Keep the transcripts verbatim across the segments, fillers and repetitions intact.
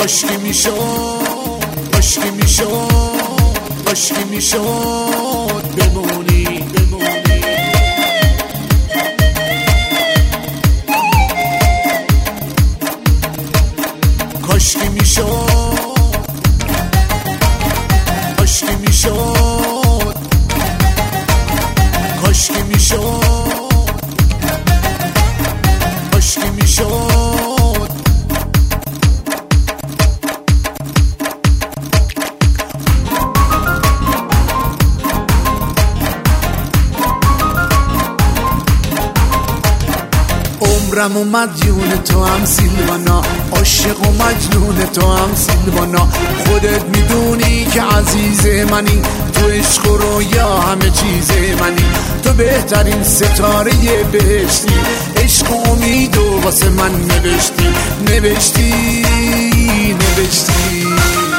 کاشکی میشد کاشکی میشد کاشکی میشد بمونی بمونی کاشکی میشد کاشکی میشد کاشکی میشد کاشکی میشد عمرم و مدیون تو هم سیلوانا، عاشق و مجنون تو هم سیلوانا. خودت میدونی که عزیز منی، تو عشق و رویا همه چیز منی. تو بهترین ستاره بهشتی، عشق و امید و واسه من نوشتی نوشتی نوشتی.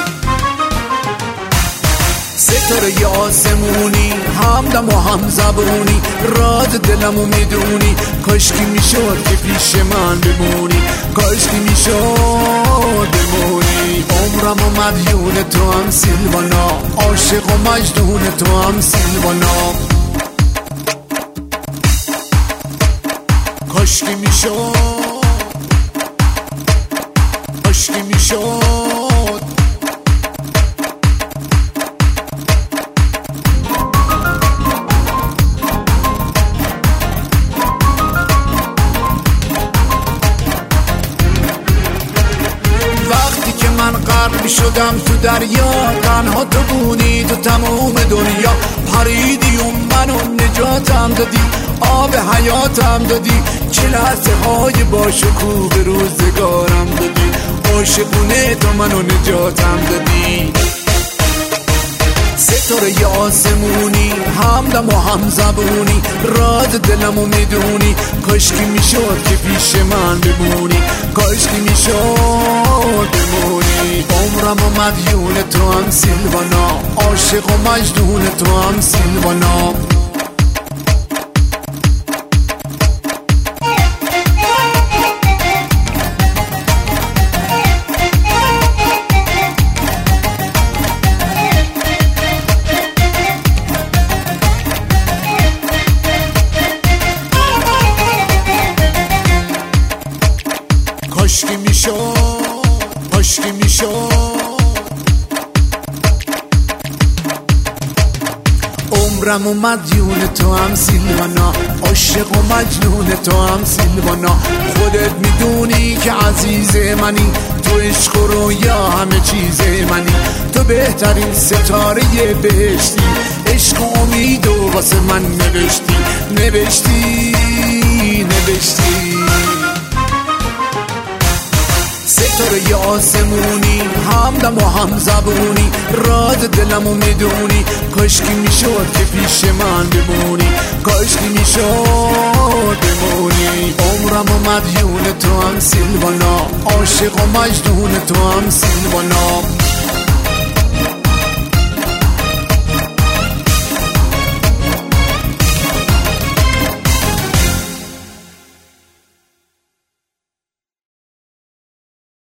ستاره آسمونی، همدم و هم زبونی، راز دلمو میدونی. کاشکی میشد که پیش من بمونی، کاشکی میشد بمونی. عمرم و مدیون تو هم سیلوانا، عاشق و مجنون تو هم سیلوانا. کاشکی میشد کاشکی میشد من غرق می شدم تو دریا، تنها تو بودی تو تموم دنیا. پریدی و منو نجاتم دادی، آب حیاتم دادی. چه لحظه های با شکوه به روزگارم دادی، عاشقونه تو منو نجاتم دادی. ستاره آسمونی، همدم و هم زبونی، راز دلمو میدونی. کاشکی میشد که پیش من بمونی، کاشکی میشد بمونی. عمرم و مدیون تو هم سیلوانا، عاشق و مجنون تو هم سیلوانا. کاشکی میشد کاشکی میشد عمرم و مدیون تو هم سیلوانا، عاشق و مجنون تو هم سیلوانا. خودت میدونی که عزیز منی، تو عشق و رویا همه چیز منی. تو بهترین ستاره بهشتی، عشق و امید و واسه من نوشتی نوشتی نوشتی. ستاره آسمونی، همدم و هم زبونی، راز دلمو میدونی. کاشکی میشد که پیش من بمونی، کاشکی میشد بمونی. عمرم و مدیون تو هم سیلوانا، عاشق و مجنون تو هم سیلوانا.